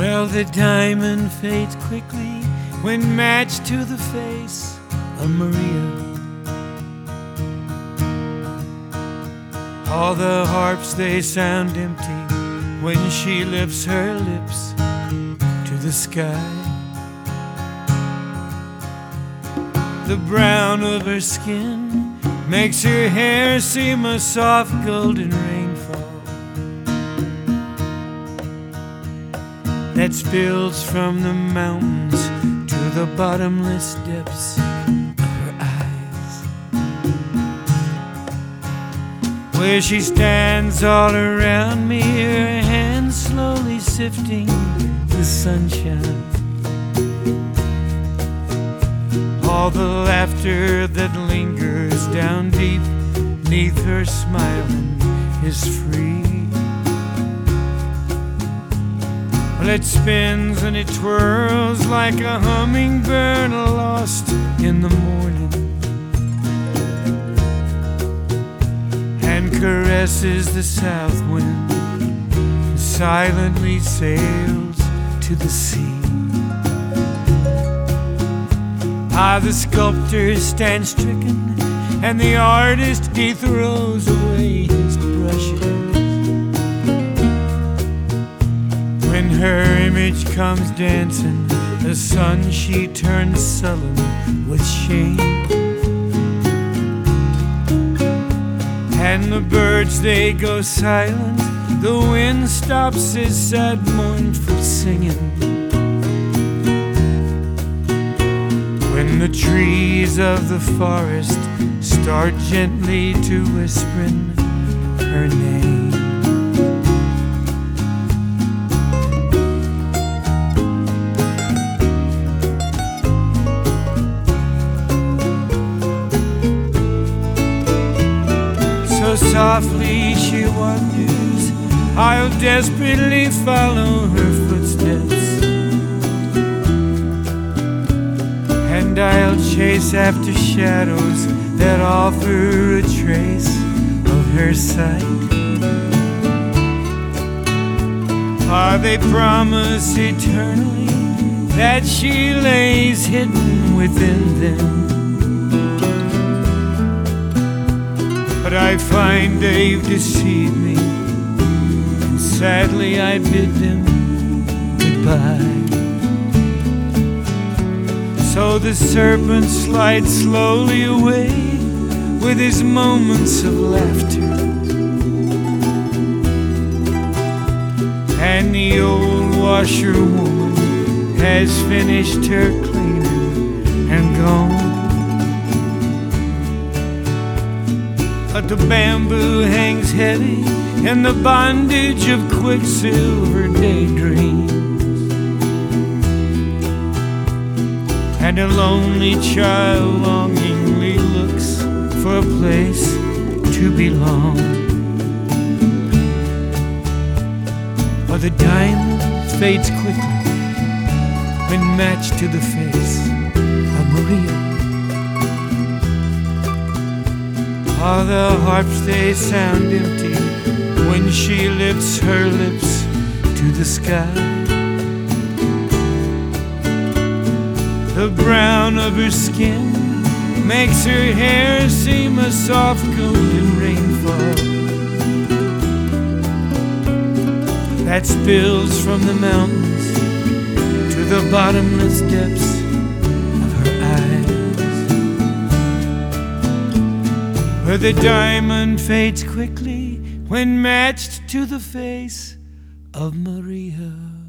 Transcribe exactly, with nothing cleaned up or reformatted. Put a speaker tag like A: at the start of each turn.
A: Well, the diamond fades quickly when matched to the face of Maria. All the harps, they sound empty when she lifts her lips to the sky. The brown of her skin makes her hair seem a soft golden rainfall that spills from the mountains to the bottomless depths of her eyes. Where she stands all around me, her hands slowly sifting the sunshine. All the laughter that lingers down deep neath her smiling is free. Well, it spins and it twirls like a hummingbird lost in the morning, and caresses the south wind and silently sails to the sea. Ah, the sculptor stands stricken, and the artist, he throws away his brushes. When her image comes dancing, the sun, she turns sullen with shame. And the birds, they go silent, the wind stops his sad, mournful singing. When the trees of the forest start gently to whispering her name. So softly she wanders, I'll desperately follow her footsteps, and I'll chase after shadows that offer a trace of her sight. Ah, they promise eternally that she lays hidden within them, but I find they've deceived me, and sadly I bid them goodbye. So the serpent slides slowly away with his moments of laughter, and the old washerwoman has finished her cleaning and gone. But the bamboo hangs heavy in the bondage of quicksilver daydreams, and a lonely child longingly looks for a place to belong. But the diamond fades quickly when matched to the face of Maria. All the harps, they sound empty when she lifts her lips to the sky. The brown of her skin makes her hair seem a soft golden rainfall that spills from the mountains to the bottomless depths of her eyes. Where the diamond fades quickly when matched to the face of Maria.